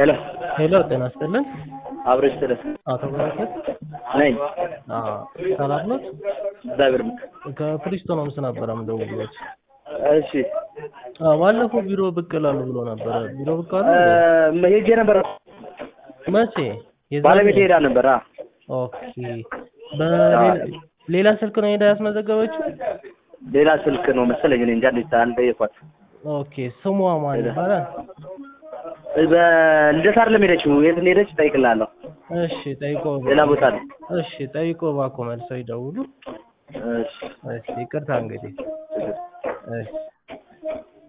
ሄሎ ሄሎ ጤና ይስጥልን። አብረሽ ተደስ አቶ በረከት ነኝ። ሰላም ነው? ዳብር ከፕሪስቶን ነው ነበር የምደውልልዎት። እሺ ባለፈው ቢሮ ብቅ እላሉ ብሎ ነበር። ቢሮ ብቅ አሉ? ሄጄ ነበር። መቼ? ባለቤቴ ሄዳ ነበር። ኦኬ። ሌላ ስልክ ነው ሄዳ ያስመዘገበችው? ሌላ ስልክ ነው መሰለኝ። እኔ እንጃ እንዴት አልጠየኳት። ኦኬ። ስሟ ማን ይባላል? በልደታ አይደለም ሄደችው። የት ሄደች ጠይቅላለሁ። እሺ ጠይቆ ሌላ ቦታ ነው። እሺ ጠይቆ እባክዎ መልሰው ይደውሉ። እሺ ይቅርታ እንግዲህ እሺ